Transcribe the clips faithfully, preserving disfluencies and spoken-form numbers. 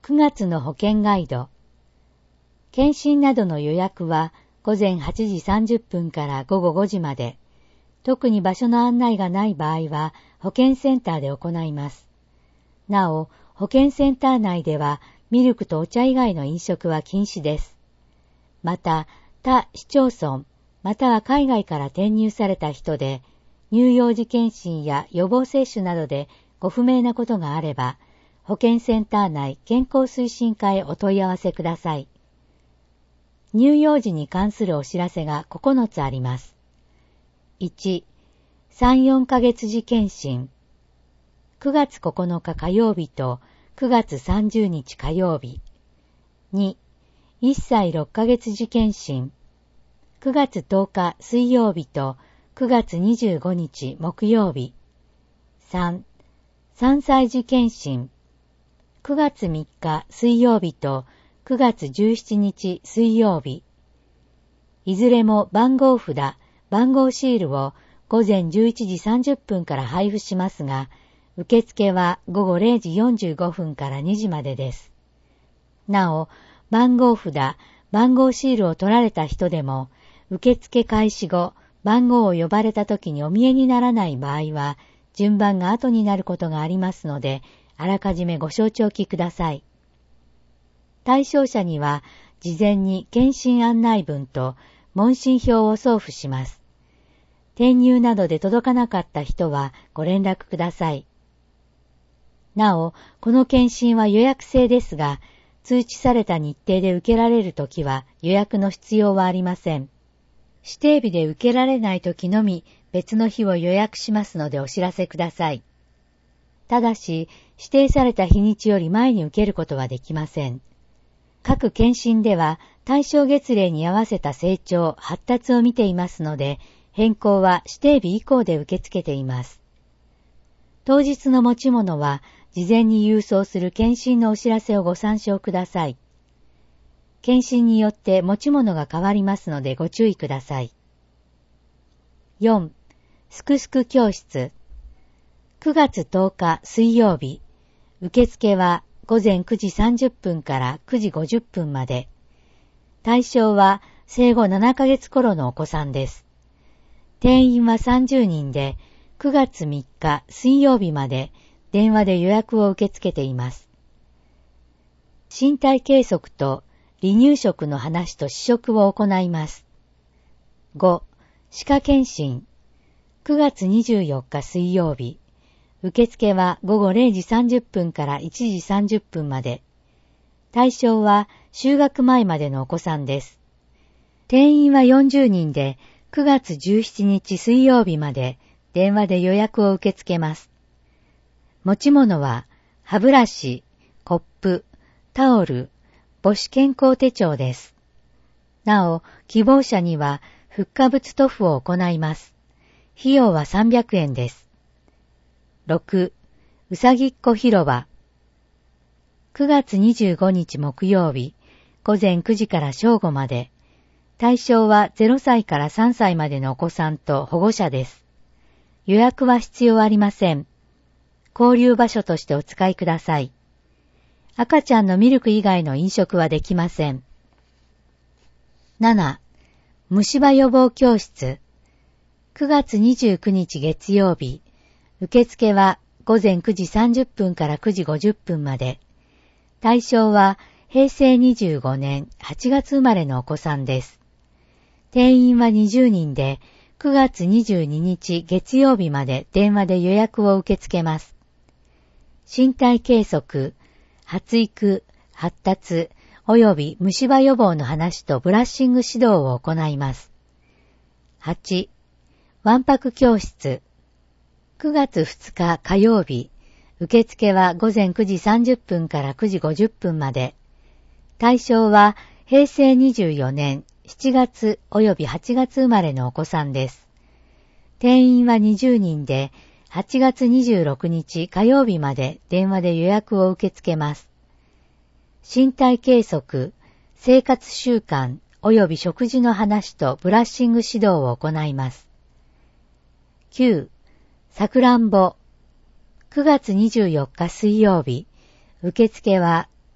くがつの保険ガイド。検診などの予約はごぜんはちじさんじゅっぷんからごごごじまで。特に場所の案内がない場合は保健センターで行います。なお、保健センター内ではミルクとお茶以外の飲食は禁止です。また、他市町村、または海外から転入された人で、乳幼児検診や予防接種などでご不明なことがあれば、保健センター内健康推進課へお問い合わせください。乳幼児に関するお知らせがここのつあります。いち、さん、よんかげつ時検診。くがつここのか火曜日とくがつさんじゅうにち火曜日。に、いっさいろっかげつ時検診。くがつとおか水曜日とくがつにじゅうごにち木曜日。さん、さんさい時検診。くがつみっか水曜日とくがつじゅうしちにち水曜日。いずれも番号札、番号シールをごぜんじゅういちじさんじゅっぷんから配布しますが、受付はごごれいじよんじゅうごふんからにじまでです。なお、番号札、番号シールを取られた人でも、受付開始後、番号を呼ばれた時にお見えにならない場合は、順番が後になることがありますので、あらかじめご承知おきください。対象者には、事前に検診案内文と問診票を送付します。転入などで届かなかった人はご連絡ください。なお、この検診は予約制ですが、通知された日程で受けられるときは予約の必要はありません。指定日で受けられないときのみ別の日を予約しますのでお知らせください。ただし、指定された日にちより前に受けることはできません。各検診では対象月齢に合わせた成長、発達を見ていますので、変更は指定日以降で受け付けています。当日の持ち物は、事前に郵送する検診のお知らせをご参照ください。検診によって持ち物が変わりますのでご注意ください。よん、すくすく教室。くがつとおか水曜日。受付はごぜんくじさんじゅっぷんからくじごじゅっぷんまで。対象は生後ななかげつ頃のお子さんです。定員はさんじゅうにんで、くがつみっか水曜日まで電話で予約を受け付けています。身体計測と離乳食の話と試食を行います。ご、歯科検診。くがつにじゅうよっか水曜日。受付はごごれいじさんじゅっぷんからいちじさんじゅっぷんまで。対象は就学前までのお子さんです。定員はよんじゅうにんで、くがつじゅうしちにち水曜日まで電話で予約を受け付けます。持ち物は歯ブラシ、コップ、タオル、母子健康手帳です。なお、希望者にはフッ化物塗布を行います。費用はさんびゃくえんです。ろく、うさぎっこ広場。くがつにじゅうごにち木曜日、ごぜんくじから正午まで。対象はゼロさいからさんさいまでのお子さんと保護者です。予約は必要ありません。交流場所としてお使いください。赤ちゃんのミルク以外の飲食はできません。なな、虫歯予防教室。くがつにじゅうくにち月曜日。受付はごぜんくじさんじゅっぷんからくじごじゅっぷんまで。対象はへいせいにじゅうごねんはちがつ生まれのお子さんです。定員はにじゅうにんで、くがつにじゅうににち月曜日まで電話で予約を受け付けます。身体計測、発育、発達、及び虫歯予防の話とブラッシング指導を行います。はち、わんぱく教室。くがつふつか火曜日。受付はごぜんくじさんじゅっぷんからくじごじゅっぷんまで。対象はへいせいにじゅうよねんしちがつ及びはちがつ生まれのお子さんです。定員はにじゅうにんで、はちがつにじゅうろくにち火曜日まで電話で予約を受け付けます。身体計測、生活習慣及び食事の話とブラッシング指導を行います。きゅう、さくらんぼ。くがつにじゅうよっか水曜日。受付は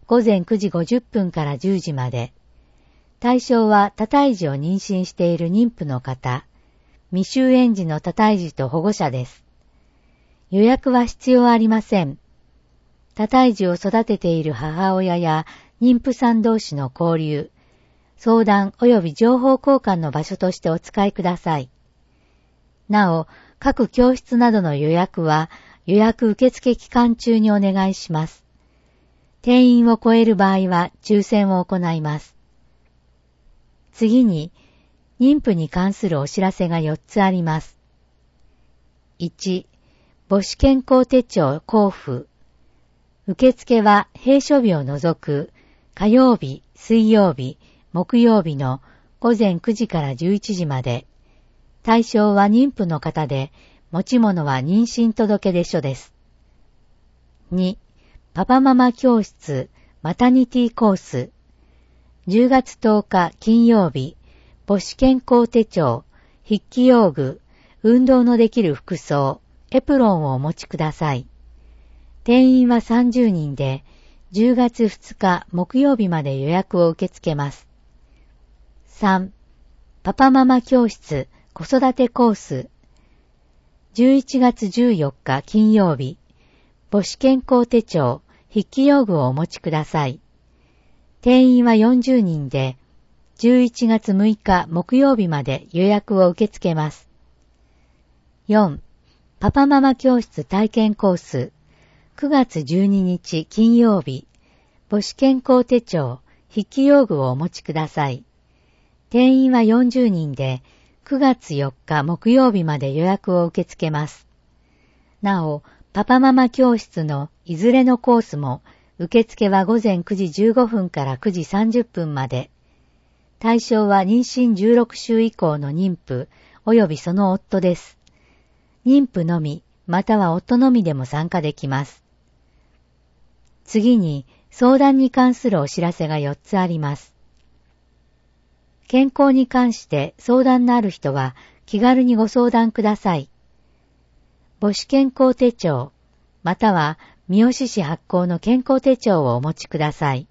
ごぜんくじごじゅっぷんからじゅうじまで。対象は多胎児を妊娠している妊婦の方、未就園児の多胎児と保護者です。予約は必要ありません。多胎児を育てている母親や妊婦さん同士の交流、相談及び情報交換の場所としてお使いください。なお、各教室などの予約は予約受付期間中にお願いします。定員を超える場合は抽選を行います。次に、妊婦に関するお知らせがよっつあります。いち、母子健康手帳交付。受付は閉所日を除く火曜日、水曜日、木曜日のごぜんくじからじゅういちじまで。対象は妊婦の方で、持ち物は妊娠届出書です。に、パパママ教室マタニティコース。じゅうがつとおか金曜日、母子健康手帳、筆記用具、運動のできる服装、エプロンをお持ちください。定員はさんじゅうにんで、じゅうがつふつか木曜日まで予約を受け付けます。さん、パパママ教室子育てコース。じゅういちがつじゅうよっか金曜日、母子健康手帳、筆記用具をお持ちください。定員はよんじゅうにんで、じゅういちがつむいか木曜日まで予約を受け付けます。よん、パパママ教室体験コース。くがつじゅうににち金曜日、母子健康手帳、筆記用具をお持ちください。定員はよんじゅうにんで、くがつよっか木曜日まで予約を受け付けます。なお、パパママ教室のいずれのコースも、受付はごぜんくじじゅうごふんからくじさんじゅっぷんまで。対象は妊娠じゅうろくしゅう以降の妊婦及びその夫です。妊婦のみ、または夫のみでも参加できます。次に、相談に関するお知らせがよっつあります。健康に関して相談のある人は気軽にご相談ください。母子健康手帳、または三好市発行の健康手帳をお持ちください。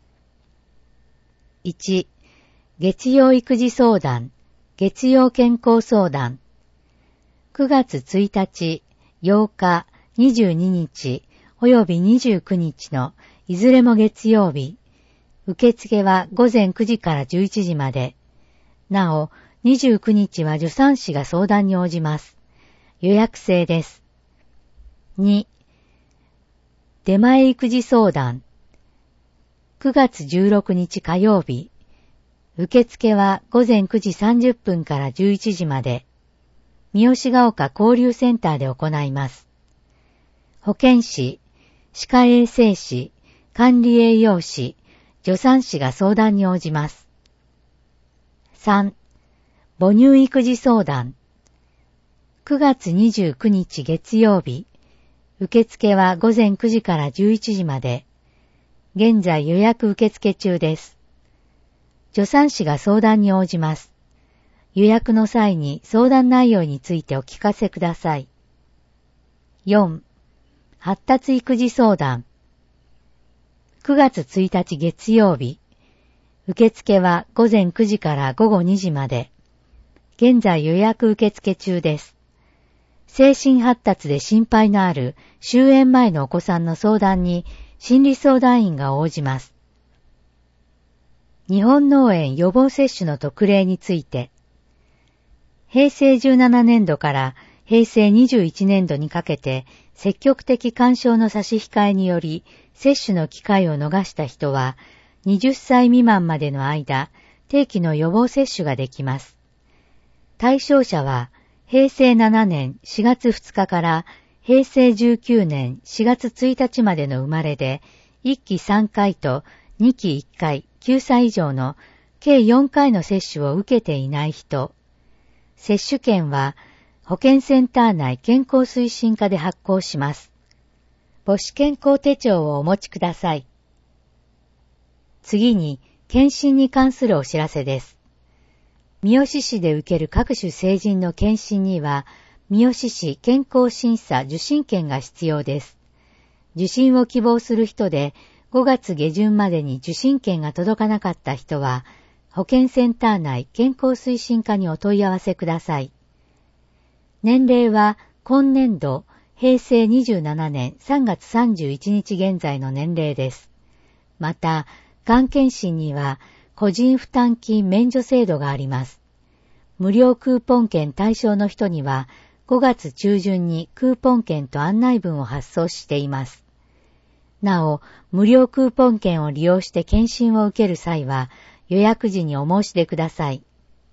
いち、月曜育児相談、月曜健康相談。くがつついたち、ようか、にじゅうににち、およびにじゅうくにちのいずれも月曜日。受付はごぜんくじからじゅういちじまで。なお、にじゅうくにちは助産師が相談に応じます。予約制です。に、出前育児相談。くがつじゅうろくにち火曜日。受付はごぜんくじさんじゅっぷんからじゅういちじまで。三好ヶ丘交流センターで行います。保健師、歯科衛生士、管理栄養士、助産師が相談に応じます。さん、母乳育児相談。くがつにじゅうくにち月曜日。受付はごぜんくじからじゅういちじまで。現在予約受付中です。助産師が相談に応じます。予約の際に相談内容についてお聞かせください。よん、発達育児相談。くがつついたち月曜日。受付はごぜんくじからごごにじまで。現在予約受付中です。精神発達で心配のある終園前のお子さんの相談に心理相談員が応じます。日本脳炎予防接種の特例について、へいせいじゅうななねんどからへいせいにじゅういちねんどにかけて積極的勧奨の差し控えにより接種の機会を逃した人ははたち未満までの間定期の予防接種ができます。対象者はへいせいななねんしがつふつかからへいせいじゅうきゅうねんしがつついたちまでの生まれでいっきさんかいとにきいっかいきゅうさい以上の計よんかいの接種を受けていない人。接種券は保健センター内健康推進課で発行します。母子健康手帳をお持ちください。次に、検診に関するお知らせです。三好市で受ける各種成人の検診には、三好市健康審査受診券が必要です。受診を希望する人で、 ごがつげじゅんまでに受診券が届かなかった人は、保健センター内健康推進課にお問い合わせください。年齢は今年度へいせいにじゅうななねんさんがつさんじゅういちにち現在の年齢です。また、がん検診には個人負担金免除制度があります。無料クーポン券対象の人にはごがつちゅうじゅんにクーポン券と案内文を発送しています。なお、無料クーポン券を利用して検診を受ける際は予約時にお申し出ください。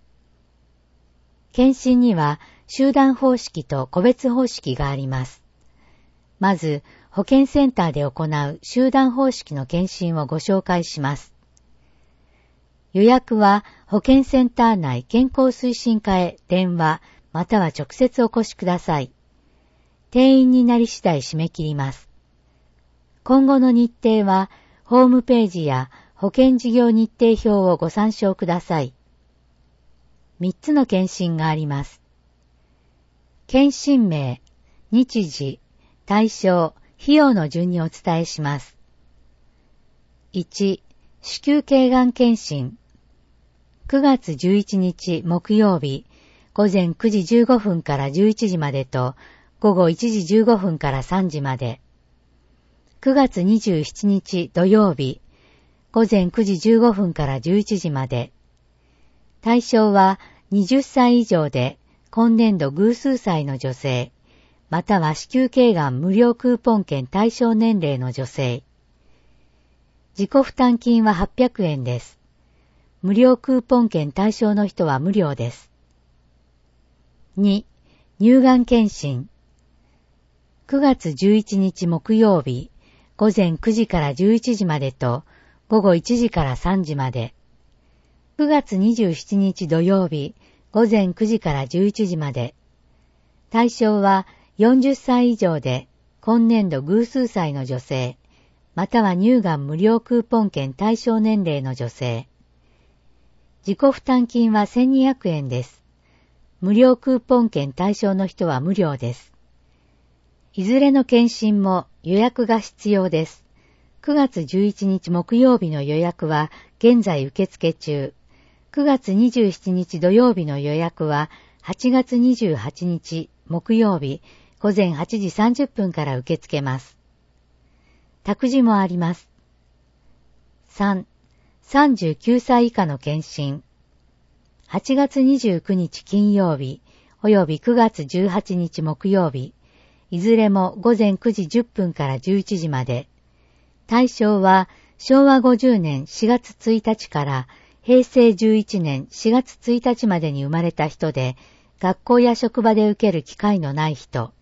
検診には集団方式と個別方式があります。まず、保健センターで行う集団方式の検診をご紹介します。予約は保健センター内健康推進課へ電話または直接お越しください。定員になり次第締め切ります。今後の日程はホームページや保健事業日程表をご参照ください。みっつの検診があります。検診名、日時、対象、費用の順にお伝えします。いち、子宮頸がん検診。くがつじゅういちにち木曜日、ごぜんくじじゅうごふんからじゅういちじまでと、ごごいちじじゅうごふんからさんじまで。くがつにじゅうしちにち土曜日、ごぜんくじじゅうごふんからじゅういちじまで。対象ははたち以上で今年度偶数歳の女性、または子宮頸がん無料クーポン券対象年齢の女性。自己負担金ははっぴゃくえんです。無料クーポン券対象の人は無料です。に、乳がん検診。くがつじゅういちにち木曜日、ごぜんくじからじゅういちじまでと、ごごいちじからさんじまで。くがつにじゅうしちにち土曜日、ごぜんくじからじゅういちじまで。対象はよんじゅっさい以上で、今年度偶数歳の女性、または乳がん無料クーポン券対象年齢の女性。自己負担金はせんにひゃくえんです。無料クーポン券対象の人は無料です。いずれの検診も予約が必要です。くがつじゅういちにち木曜日の予約は現在受付中。くがつにじゅうしちにち土曜日の予約ははちがつにじゅうはちにち木曜日ごぜんはちじさんじゅっぷんから受け付けます。託児もあります。さん、さんじゅうきゅうさい以下の検診。はちがつにじゅうくにち金曜日およびくがつじゅうはちにち木曜日、いずれもごぜんくじじゅっぷんからじゅういちじまで。対象はしょうわごじゅうねんしがつついたちからへいせいじゅういちねんしがつついたちまでに生まれた人で、学校や職場で受ける機会のない人。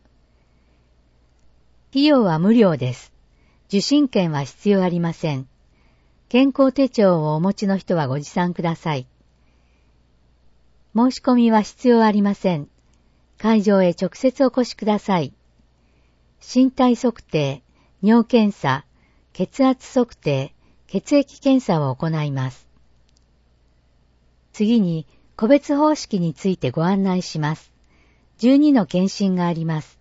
費用は無料です。受診券は必要ありません。健康手帳をお持ちの人はご持参ください。申し込みは必要ありません。会場へ直接お越しください。身体測定、尿検査、血圧測定、血液検査を行います。次に、個別方式についてご案内します。じゅうにの検診があります。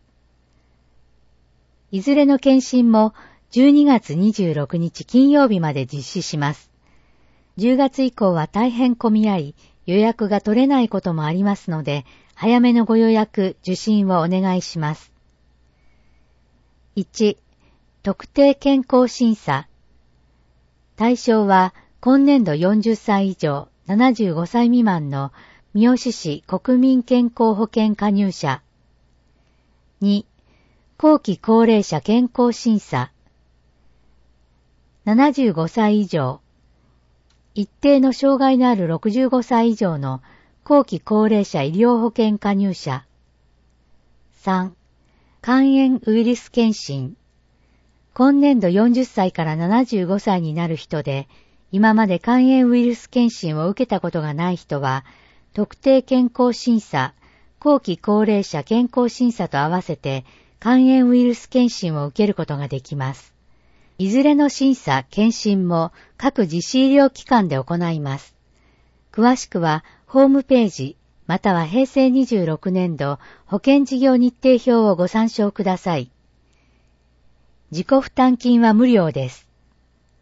いずれの検診もじゅうにがつにじゅうろくにち金曜日まで実施します。じゅうがつ以降は大変混み合い、予約が取れないこともありますので、早めのご予約、受診をお願いします。いち、特定健康審査。対象は今年度よんじゅっさい以上、ななじゅうごさい未満の三好市国民健康保険加入者。に、後期高齢者健康審査。ななじゅうごさい以上、一定の障害のあるろくじゅうごさい以上の後期高齢者医療保険加入者。さん、肝炎ウイルス検診。今年度よんじゅっさいからななじゅうごさいになる人で、今まで肝炎ウイルス検診を受けたことがない人は、特定健康審査、後期高齢者健康審査と合わせて肝炎ウイルス検診を受けることができます。いずれの審査、検診も各実施医療機関で行います。詳しくはホームページ、またはへいせいにじゅうろくねんど保険事業日程表をご参照ください。自己負担金は無料です。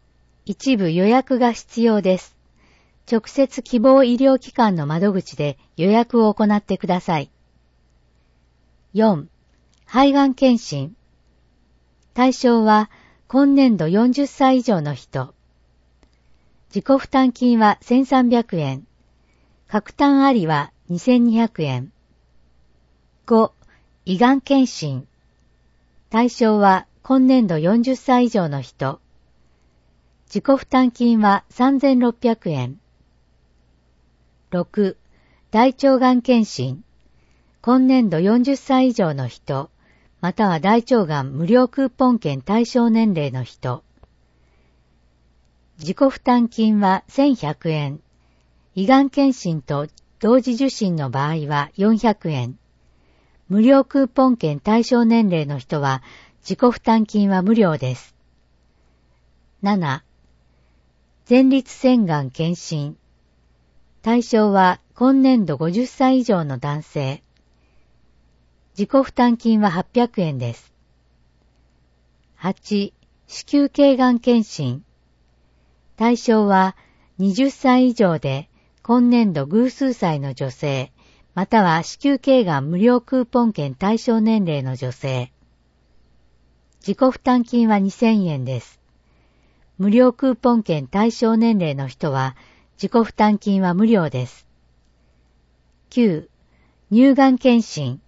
一部予約が必要です。直接希望医療機関の窓口で予約を行ってください。よん. 肺がん検診。対象は今年度よんじゅっさい以上の人。自己負担金はせんさんびゃくえん。各単ありはにせんにひゃくえん。ご. 胃がん検診。対象は今年度よんじゅっさい以上の人。自己負担金はさんぜんろっぴゃくえん。ろく. 大腸がん検診。今年度よんじゅっさい以上の人、または大腸がん無料クーポン券対象年齢の人。自己負担金はせんひゃくえん。胃がん検診と同時受診の場合はよんひゃくえん。無料クーポン券対象年齢の人は自己負担金は無料です。なな. 前立腺がん検診。対象は今年度ごじゅっさい以上の男性。自己負担金ははっぴゃくえんです。はち. 子宮頸がん検診。対象ははたち以上で今年度偶数歳の女性、または子宮頸がん無料クーポン券対象年齢の女性。自己負担金はにせんえんです。無料クーポン券対象年齢の人は自己負担金は無料です。きゅう. 乳がん検診。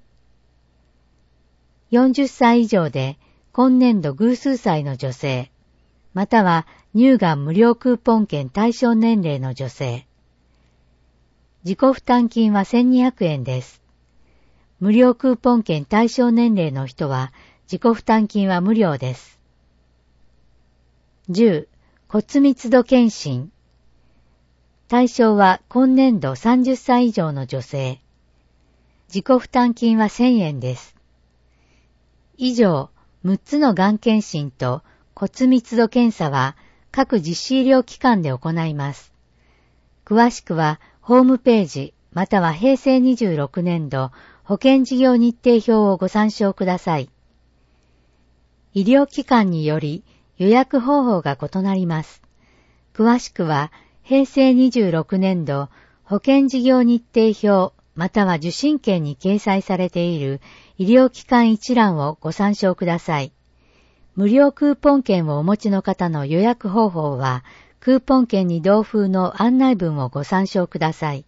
よんじゅっさい以上で今年度偶数歳の女性、または乳がん無料クーポン券対象年齢の女性。自己負担金はせんにひゃくえんです。無料クーポン券対象年齢の人は自己負担金は無料です。じゅう. 骨密度検診。対象は今年度さんじゅっさい以上の女性。自己負担金はせんえんです。以上、むっつのがん検診と骨密度検査は各実施医療機関で行います。詳しくはホームページまたはへいせいにじゅうろくねんど保険事業日程表をご参照ください。医療機関により予約方法が異なります。詳しくはへいせいにじゅうろくねんど保険事業日程表または受診券に掲載されている医療機関一覧をご参照ください。無料クーポン券をお持ちの方の予約方法は、クーポン券に同封の案内文をご参照ください。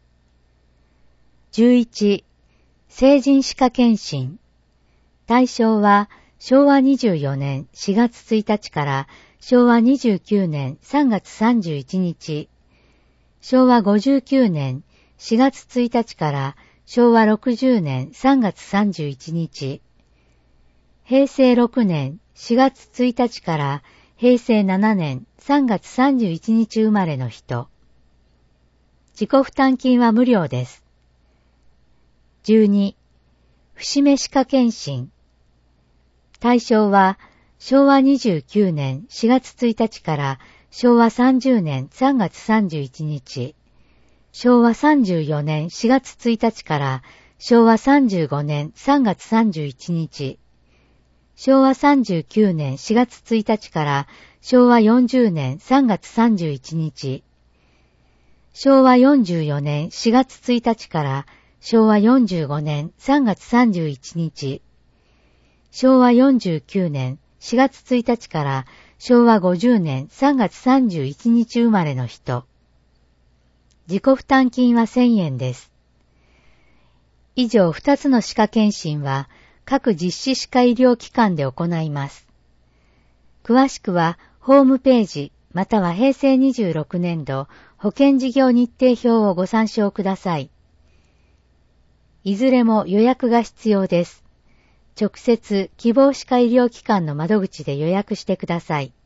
じゅういち. 成人歯科検診。対象は、しょうわにじゅうよねんしがつついたちからしょうわにじゅうきゅうねんさんがつさんじゅういちにち、しょうわごじゅうきゅうねんしがつついたちからしょうわろくじゅうねんさんがつさんじゅういちにち、へいせいろくねんしがつついたちからへいせいななねんさんがつさんじゅういちにち生まれの人。自己負担金は無料です。じゅうに. 節目歯科検診。対象はしょうわにじゅうきゅうねんしがつついたちからしょうわさんじゅうねんさんがつさんじゅういちにち、しょうわさんじゅうよねんしがつついたちからしょうわさんじゅうごねんさんがつさんじゅういちにち、しょうわさんじゅうきゅうねんしがつついたちからしょうわよんじゅうねんさんがつさんじゅういちにち、しょうわよんじゅうよねんしがつついたちからしょうわよんじゅうごねんさんがつさんじゅういちにち、しょうわよんじゅうきゅうねんしがつついたちからしょうわごじゅうねんさんがつさんじゅういちにち生まれの人。自己負担金はせんえんです。以上ふたつの歯科検診は各実施歯科医療機関で行います。詳しくはホームページまたはへいせいにじゅうろくねんど保険事業日程表をご参照ください。いずれも予約が必要です。直接希望歯科医療機関の窓口で予約してください。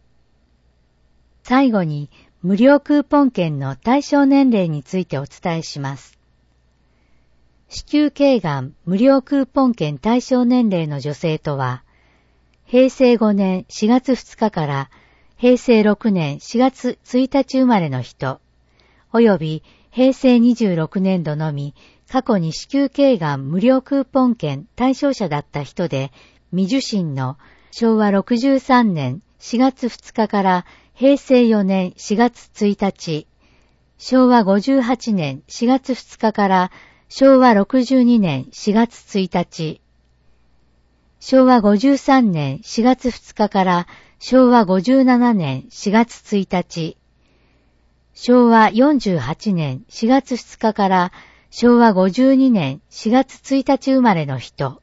最後に無料クーポン券の対象年齢についてお伝えします。子宮頸がん無料クーポン券対象年齢の女性とは、へいせいごねんしがつふつかからへいせいろくねんしがつついたち生まれの人、およびへいせいにじゅうろくねんどのみ過去に子宮頸がん無料クーポン券対象者だった人で未受診のしょうわろくじゅうさんねんしがつふつかからへいせいよねんしがつついたち、しょうわごじゅうはちねんしがつふつかからしょうわろくじゅうにねんしがつついたち、しょうわごじゅうさんねんしがつふつかからしょうわごじゅうななねんしがつついたち、しょうわよんじゅうはちねんしがつふつかからしょうわごじゅうにねんしがつついたち生まれの人。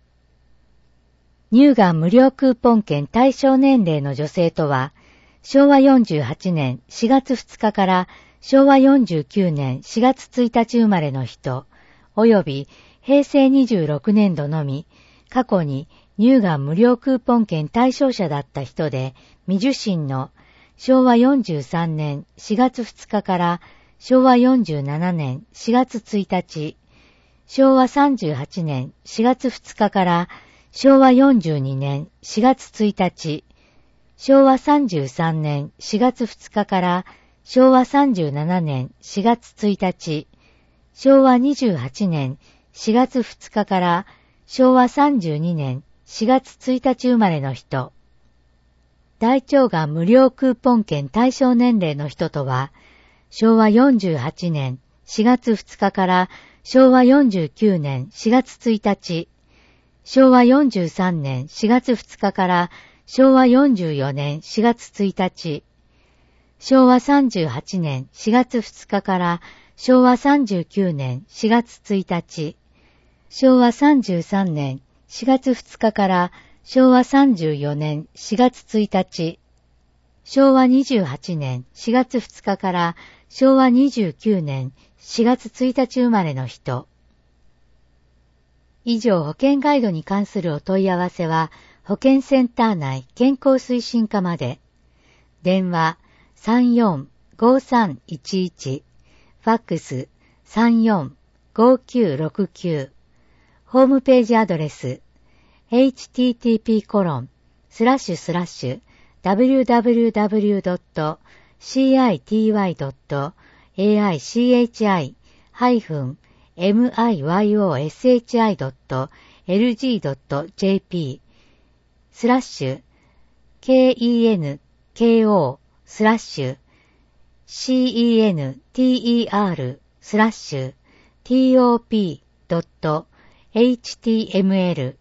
乳がん無料クーポン券対象年齢の女性とは、しょうわよんじゅうはちねんしがつふつかからしょうわよんじゅうきゅうねんしがつついたち生まれの人、およびへいせいにじゅうろくねんどのみ、過去に乳がん無料クーポン券対象者だった人で、未受診のしょうわよんじゅうさんねんしがつふつかからしょうわよんじゅうななねんしがつついたち、しょうわさんじゅうはちねんしがつふつかからしょうわよんじゅうにねんしがつついたち、しょうわさんじゅうさんねんしがつふつかからしょうわさんじゅうななねんしがつついたち、しょうわにじゅうはちねんしがつふつかからしょうわさんじゅうにねんしがつついたち生まれの人。大腸がん無料クーポン券対象年齢の人とは、しょうわよんじゅうはちねんしがつふつかからしょうわよんじゅうきゅうねんしがつついたち、しょうわよんじゅうさんねんしがつふつかからしょうわよんじゅうよねんしがつついたち、しょうわさんじゅうはちねんしがつふつかからしょうわさんじゅうきゅうねんしがつついたち、しょうわさんじゅうさんねんしがつふつかからしょうわさんじゅうよねんしがつついたち、しょうわにじゅうはちねんしがつふつかからしょうわにじゅうきゅうねんしがつついたち生まれの人。以上、保険ガイドに関するお問い合わせは保健センター内健康推進課まで。電話 さんよんごさんいちいち、ファックス さんよんごきゅうろくきゅう、ホームページアドレス エイチティーティーピーコロンスラッシュスラッシュダブリューダブリューダブリュードットシーアイティーワイドットエーアイシーエイチアイハイフンエムアイワイオーエスエイチアイドットエルジードットジェーピースラッシュ ケーイーエヌケーオー スラッシュ シーイーエヌティーイーアール スラッシュ ティーオーピードットエイチティーエムエル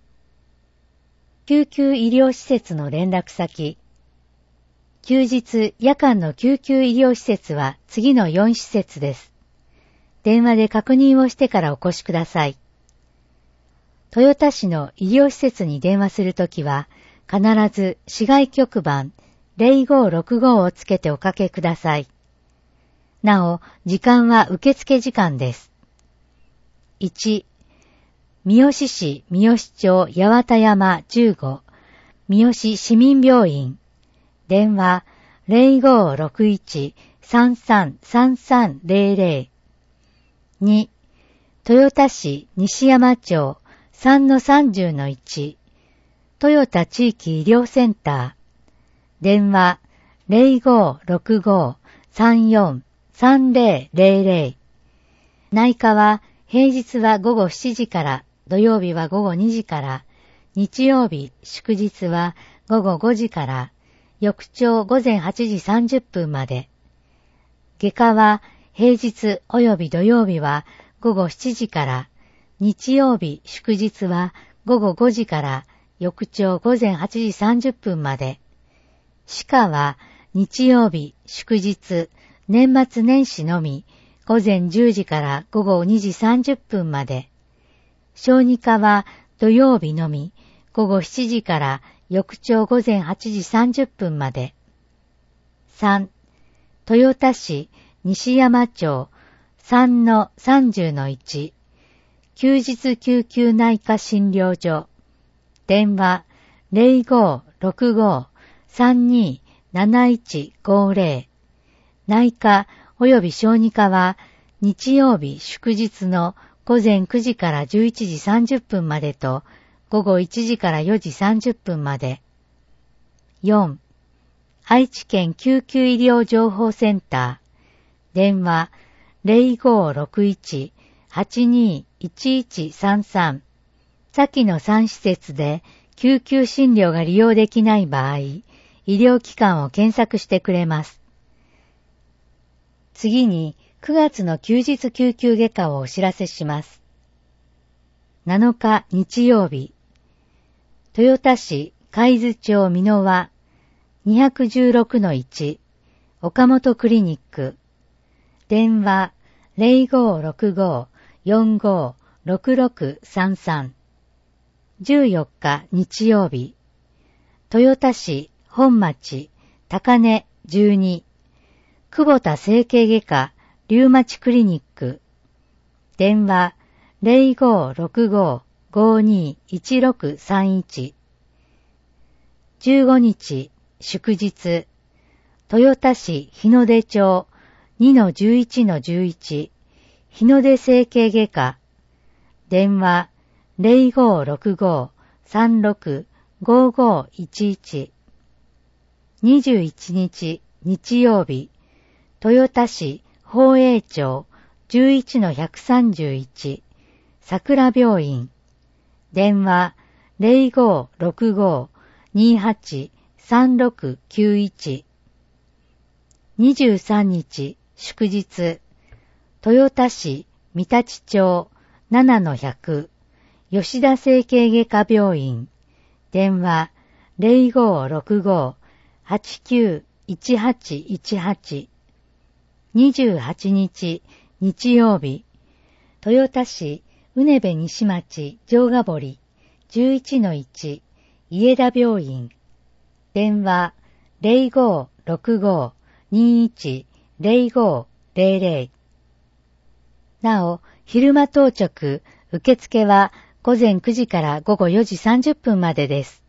救急医療施設の連絡先。休日・夜間の救急医療施設は次のよん施設です。電話で確認をしてからお越しください。豊田市の医療施設に電話するときは、必ず市外局番ゼロごろくごをつけておかけください。なお、時間は受付時間です。いち、三好市三好町八幡山じゅうご、三好市民病院。電話ゼロごろくいち さんさんさんさんゼロゼロ。に、豊田市西山町 さんのさんじゅうのいち、豊田地域医療センター。電話ゼロごろくご さんよん さんゼロゼロゼロ。内科は平日はごごしちじから、土曜日はごごにじから、日曜日、祝日はごごごじから、翌朝ごぜんはちじさんじゅっぷんまで。外科は平日及び土曜日はごごしちじから、日曜日、祝日はごごごじから、翌朝ごぜんはちじさんじゅっぷんまで。歯科は日曜日、祝日、年末年始のみ、ごぜんじゅうじからごごにじさんじゅっぷんまで。小児科は土曜日のみ、ごごしちじから翌朝ごぜんはちじさんじゅっぷんまで。さん、豊田市西山町 さんのさんじゅうのいち、休日救急内科診療所。電話ゼロごろくご さんに なないちごゼロ。内科及び小児科は日曜日祝日のごぜんくじからじゅういちじさんじゅっぷんまでとごごいちじからよじさんじゅっぷんまで。よん、愛知県救急医療情報センター。電話ゼロごろくいち はちにいちいちさんさん。先のさん施設で救急診療が利用できない場合、医医療機関を検索してくれます。次にくがつの休日救急外科をお知らせします。なのか日曜日、豊田市海津町美濃和 にひゃくじゅうろくのいち 岡本クリニック、電話 ゼロごーろくごーよんごーろくろくさんさん。じゅうよっか日曜日、豊田市本町高根じゅうに、久保田整形外科リュウマチクリニック、電話 ゼロごーろくごーごーにーいちろくさんいち。じゅうごにち祝日、豊田市日の出町 にのじゅういちのじゅういち 日の出整形外科、電話 ゼロごーろくごーさんろくごーごーいちいち。にじゅういちにち日曜日、豊田市宝永町 じゅういちのひゃくさんじゅういち 桜病院、電話 ゼロごーろくごーにーはちさんろくきゅういち。にじゅうさんにち祝日、豊田市三立町ななのひゃく吉田整形外科病院、電話 ゼロごーろくごーはちきゅういちはちいちはち。にじゅうはちにち日曜日、豊田市うねべ西町城ヶ堀 じゅういちのいち 家田病院、電話 ゼロごーろくごーにーいちゼロごーゼロゼロ。なお、昼間当直、受付は午前くじから午後よじさんじゅっぷんまでです。